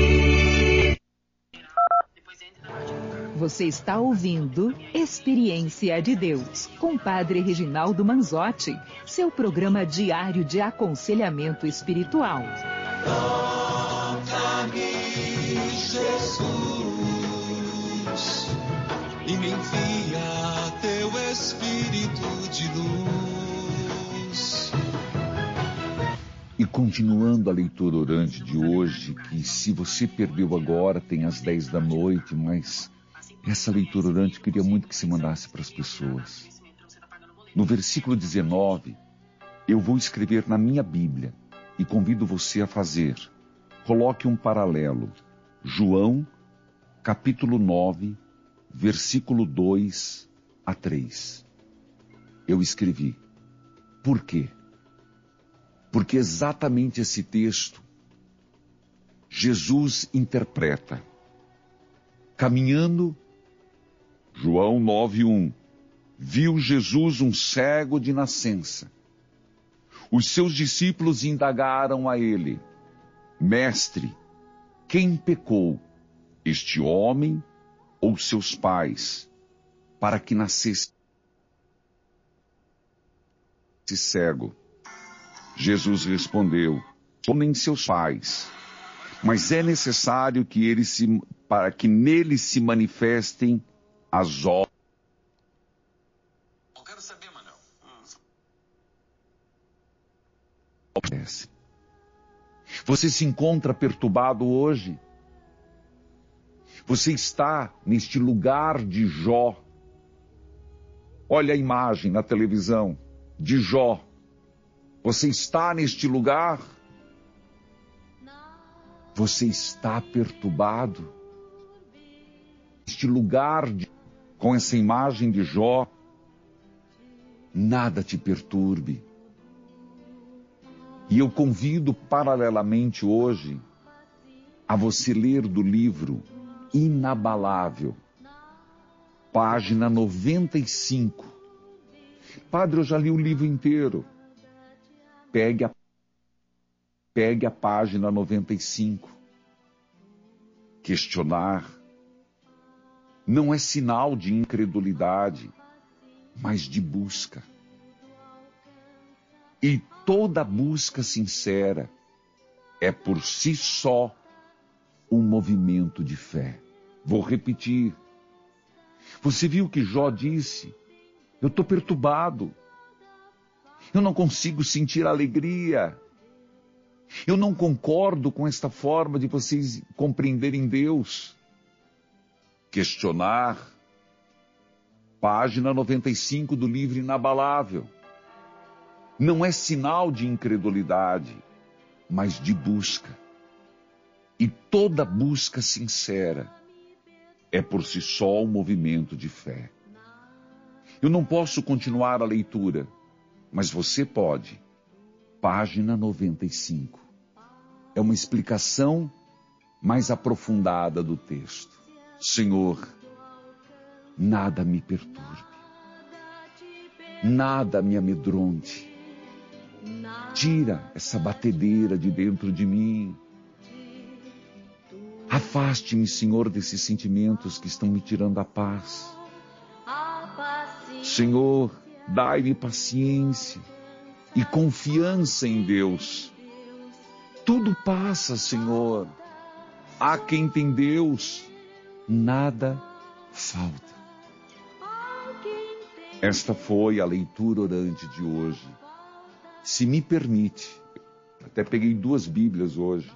Você está ouvindo Experiência de Deus, com Padre Reginaldo Manzotti, seu programa diário de aconselhamento espiritual. Toca-me, Jesus, e me envia teu Espírito de luz. E continuando a leitura orante de hoje, que se você perdeu agora, tem às 10 da noite, mas essa leitura orante eu queria muito que se mandasse para as pessoas. No versículo 19, eu vou escrever na minha Bíblia e convido você a fazer. Coloque um paralelo. João, capítulo 9, versículo 2 a 3. Eu escrevi. Por quê? Porque exatamente esse texto Jesus interpreta. Caminhando, João 9:1, viu Jesus um cego de nascença. Os seus discípulos indagaram a ele: Mestre, quem pecou, este homem ou seus pais, para que nascesse cego? Jesus respondeu: nem seus pais, mas é necessário que para que nele se manifestem as obras. Não quero saber, Manuel. Você se encontra perturbado hoje? Você está neste lugar de Jó. Olha a imagem na televisão de Jó. Você está neste lugar? Você está perturbado? Este lugar com essa imagem de Jó, nada te perturbe. E eu convido paralelamente hoje a você ler do livro Inabalável, página 95. Padre, eu já li o livro inteiro. Pegue a página 95. Questionar não é sinal de incredulidade, mas de busca. E toda busca sincera é por si só um movimento de fé. Vou repetir. Você viu que Jó disse: eu estou perturbado. Eu não consigo sentir alegria. Eu não concordo com esta forma de vocês compreenderem Deus. Questionar. Página 95 do livro Inabalável. Não é sinal de incredulidade, mas de busca. E toda busca sincera é por si só um movimento de fé. Eu não posso continuar a leitura, mas você pode. Página 95. É uma explicação mais aprofundada do texto. Senhor, nada me perturbe, nada me amedronte. Tira essa batedeira de dentro de mim. Afaste-me, Senhor, desses sentimentos que estão me tirando a paz. Senhor, dai-me paciência e confiança em Deus. Tudo passa, Senhor. Há quem tem Deus, nada falta. Esta foi a leitura orante de hoje. Se me permite, até peguei 2 Bíblias hoje.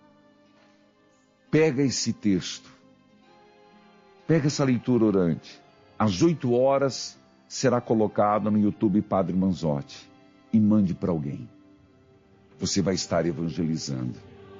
Pega esse texto. Pega essa leitura orante. Às 8 horas será colocado no YouTube Padre Manzotti. E mande para alguém. Você vai estar evangelizando.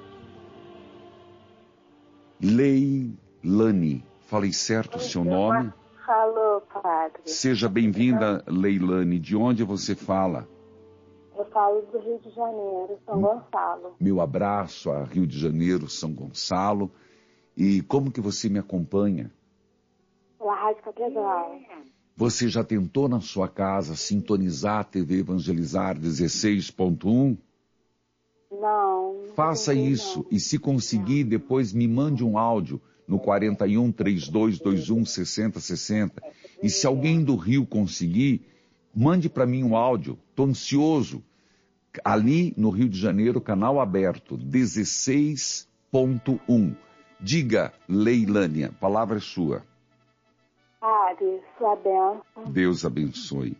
Leilane. Falei certo o seu nome? Falou, padre. Seja bem-vinda, Leilane. De onde você fala? Eu falo do Rio de Janeiro, São Gonçalo. Meu abraço a Rio de Janeiro, São Gonçalo. E como que você me acompanha? Pela Rádio Catedral. Você já tentou na sua casa sintonizar a TV Evangelizar 16.1? Não. Faça isso e se conseguir, depois me mande um áudio no 41 3221 6060. E se alguém do Rio conseguir, mande para mim um áudio. Estou ansioso. Ali no Rio de Janeiro, canal aberto, 16.1. Diga, Leilânia, palavra é sua. Padre, sua bênção. Deus abençoe.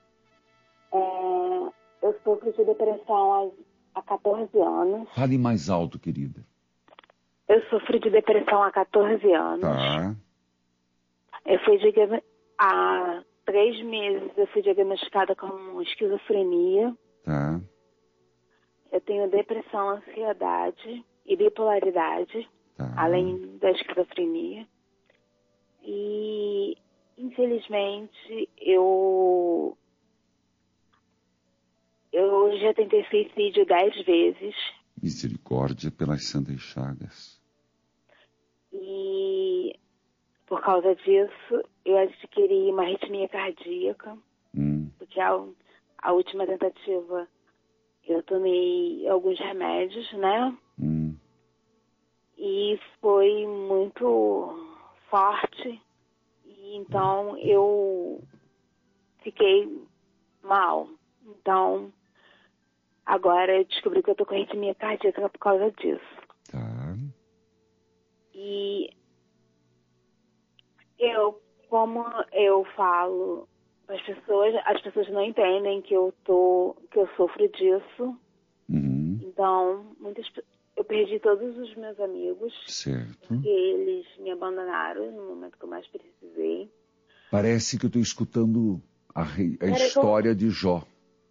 Eu sofro de depressão há 14 anos. Fale mais alto, querida. Eu sofro de depressão há 14 anos. Tá. Há 3 meses eu fui diagnosticada com esquizofrenia. Tá. Eu tenho depressão, ansiedade e bipolaridade, além da esquizofrenia. E, infelizmente, eu já tentei suicídio 10 vezes. Misericórdia pelas santas chagas. E, por causa disso, eu adquiri uma arritmia cardíaca. Porque a última tentativa eu tomei alguns remédios, né? E foi muito forte. E então eu fiquei mal. Então, agora eu descobri que eu tô com arritmia cardíaca por causa disso. Tá. E como eu falo, as pessoas não entendem que eu sofro disso. Então, eu perdi todos os meus amigos. Certo. Porque eles me abandonaram no momento que eu mais precisei. Parece que eu estou escutando a história de Jó.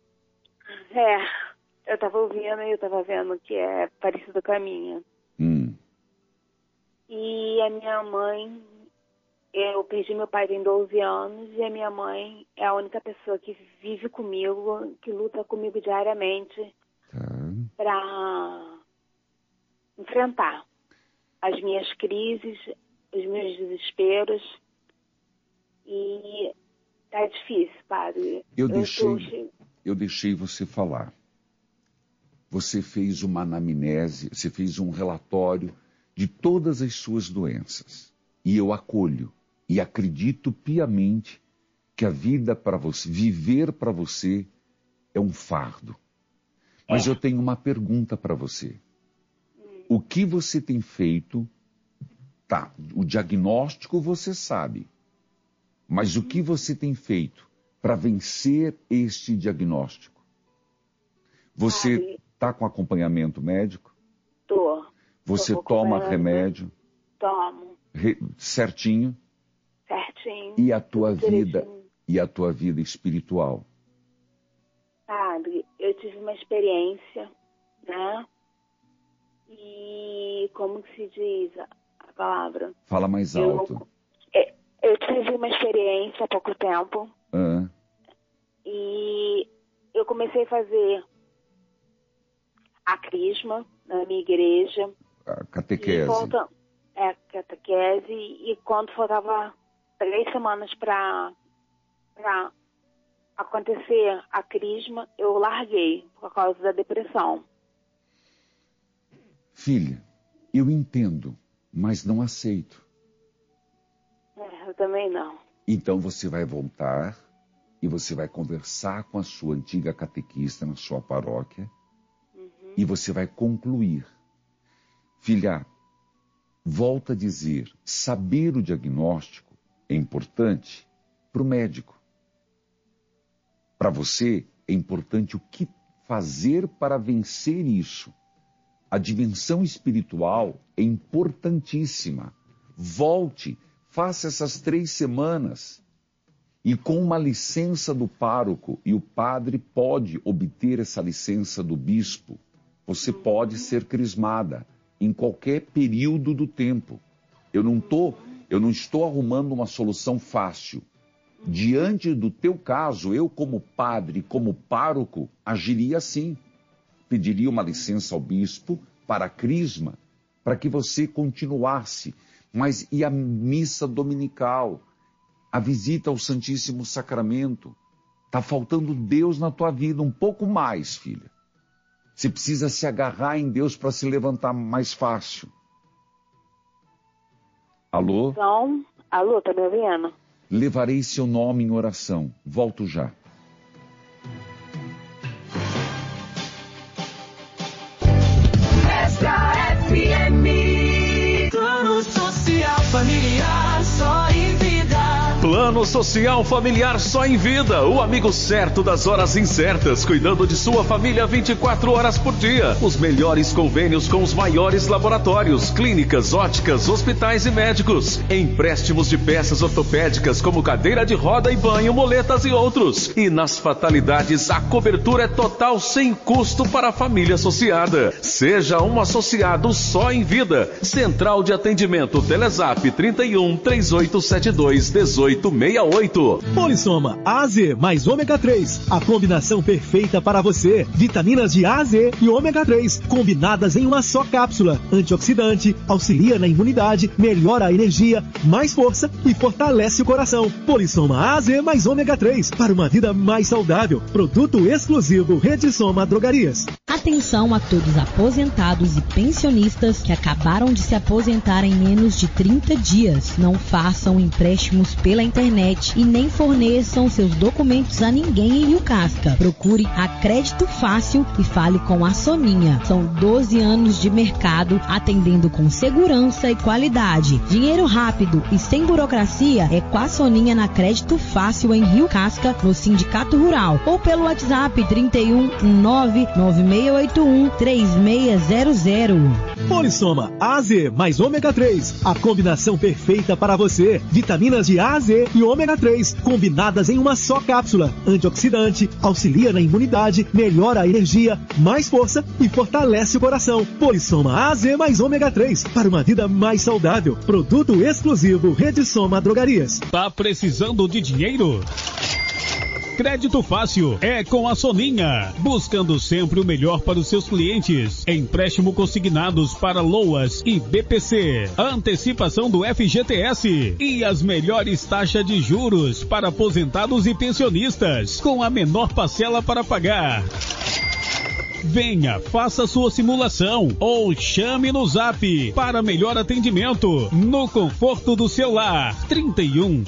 Eu estava ouvindo e eu estava vendo que é parecido com a minha. E a minha mãe, eu perdi meu pai tem 12 anos e a minha mãe é a única pessoa que vive comigo, que luta comigo diariamente para enfrentar as minhas crises, os meus desesperos. E tá difícil, padre. Eu deixei você falar. Você fez uma anamnese, você fez um relatório de todas as suas doenças. E eu acolho e acredito piamente que a vida para você, viver para você, é um fardo. Mas eu tenho uma pergunta para você. O que você tem feito? Tá, o diagnóstico você sabe. Mas o que você tem feito para vencer este diagnóstico? Você está com acompanhamento médico? Tô. Você toma remédio? Tomo. Certinho? Certinho. E a tua vida? E a tua vida espiritual? Padre, eu tive uma experiência, né? E como que se diz a palavra? Fala mais alto. Eu tive uma experiência há pouco tempo. E eu comecei a fazer a crisma na minha igreja. A catequese. Catequese. E quando faltava 3 semanas para acontecer a crisma, eu larguei por causa da depressão. Filha, eu entendo, mas não aceito. Eu também não. Então você vai voltar e você vai conversar com a sua antiga catequista na sua paróquia e você vai concluir. Filha, volta a dizer, saber o diagnóstico é importante para o médico. Para você é importante o que fazer para vencer isso. A dimensão espiritual é importantíssima. Volte, faça essas 3 semanas. E com uma licença do pároco, e o padre pode obter essa licença do bispo, você pode ser crismada em qualquer período do tempo. Eu não estou arrumando uma solução fácil. Diante do teu caso, eu como padre, como pároco, agiria assim. Pediria uma licença ao bispo para a crisma, para que você continuasse. Mas e a missa dominical? A visita ao Santíssimo Sacramento? Está faltando Deus na tua vida um pouco mais, filha. Você precisa se agarrar em Deus para se levantar mais fácil. Alô? Então, alô, tá me ouvindo? Levarei seu nome em oração. Volto já. FM, plano social familiar, só em vida. Plano Social Familiar Só em Vida, o amigo certo das horas incertas, cuidando de sua família 24 horas por dia. Os melhores convênios com os maiores laboratórios, clínicas, óticas, hospitais e médicos. Empréstimos de peças ortopédicas como cadeira de roda e banho, moletas e outros. E nas fatalidades, a cobertura é total sem custo para a família associada. Seja um associado Só em Vida. Central de Atendimento Telezap 31 3872 1868. Polissoma A a Z mais ômega 3. A combinação perfeita para você. Vitaminas de A a Z e ômega 3, combinadas em uma só cápsula. Antioxidante, auxilia na imunidade, melhora a energia, mais força e fortalece o coração. Polissoma A a Z mais ômega 3, para uma vida mais saudável. Produto exclusivo Rede Soma Drogarias. Atenção a todos aposentados e pensionistas que acabaram de se aposentar em menos de 30 dias. Não façam empréstimos pela internet e nem forneçam seus documentos a ninguém em Rio Casca. Procure a Crédito Fácil e fale com a Soninha. São 12 anos de mercado atendendo com segurança e qualidade. Dinheiro rápido e sem burocracia é com a Soninha na Crédito Fácil em Rio Casca, no Sindicato Rural, ou pelo WhatsApp 31 99681 3600. Polissoma A a Z mais ômega 3, a combinação perfeita para você. Vitaminas de A a Z e ômega 3, combinadas em uma só cápsula. Antioxidante, auxilia na imunidade, melhora a energia, mais força e fortalece o coração. Polissoma A a Z mais ômega 3, para uma vida mais saudável. Produto exclusivo Rede Soma Drogarias. Tá precisando de dinheiro? Crédito Fácil é com a Soninha, buscando sempre o melhor para os seus clientes. Empréstimo consignados para LOAS e BPC, antecipação do FGTS e as melhores taxas de juros para aposentados e pensionistas, com a menor parcela para pagar. Venha, faça sua simulação ou chame no Zap para melhor atendimento no conforto do seu lar. 31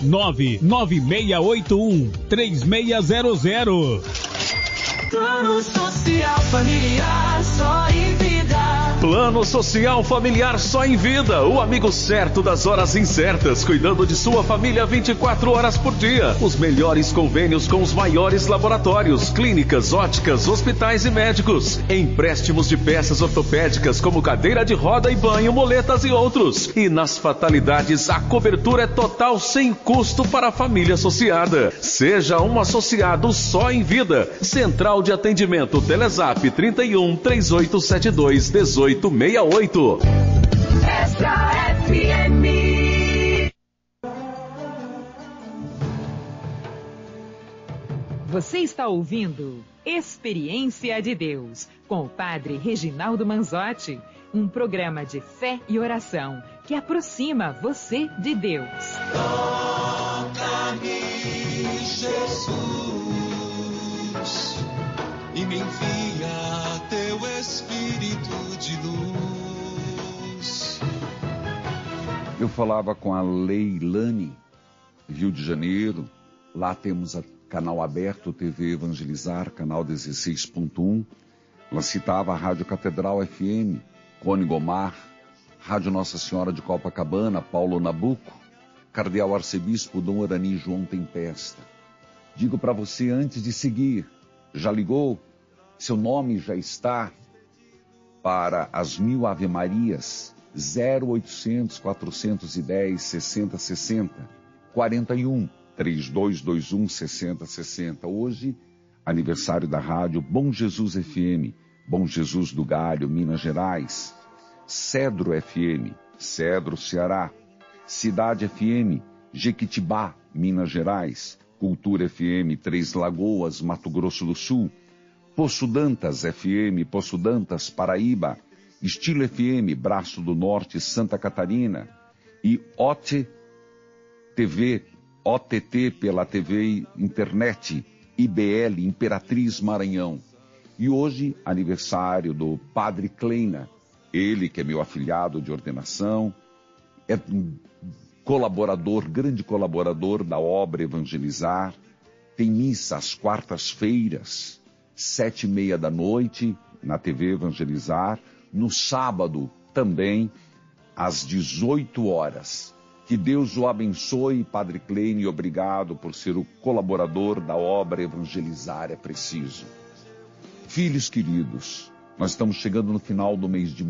99681 3600. Plano Social Familiar Só em Vida. Plano Social Familiar Só em Vida, o amigo certo das horas incertas, cuidando de sua família 24 horas por dia. Os melhores convênios com os maiores laboratórios, clínicas, óticas, hospitais e médicos. Empréstimos de peças ortopédicas como cadeira de roda e banho, moletas e outros. E nas fatalidades, a cobertura é total sem custo para a família associada. Seja um associado Só em Vida. Central de Atendimento Telezap 31 3872 1868. Extra FM. Você está ouvindo Experiência de Deus com o Padre Reginaldo Manzotti, um programa de fé e oração que aproxima você de Deus. Toca-me, Jesus, e me envia teu Espírito de luz. Eu falava com a Leilane, Rio de Janeiro. Lá temos a Canal Aberto TV Evangelizar, canal 16.1. Ela citava a Rádio Catedral FM, Cone Gomar, Rádio Nossa Senhora de Copacabana, Paulo Nabuco, Cardeal Arcebispo Dom Orani João Tempesta. Digo para você antes de seguir, já ligou? Seu nome já está para as 1000 Ave Marias, 0800 410 6060, 41 3221 6060. Hoje, aniversário da rádio Bom Jesus FM, Bom Jesus do Galho, Minas Gerais, Cedro FM, Cedro, Ceará, Cidade FM, Jequitibá, Minas Gerais, Cultura FM, Três Lagoas, Mato Grosso do Sul, Poço Dantas FM, Poço Dantas, Paraíba, Estilo FM, Braço do Norte, Santa Catarina, e OTT pela TV e internet, IBL, Imperatriz Maranhão. E hoje, aniversário do Padre Kleina, ele que é meu afilhado de ordenação, é um colaborador, grande colaborador da obra Evangelizar, tem missa às quartas-feiras, 7h30 da noite, na TV Evangelizar, no sábado também, às 18 horas. Que Deus o abençoe, Padre Kleina, e obrigado por ser o colaborador da obra Evangelizar é Preciso. Filhos queridos, nós estamos chegando no final do mês de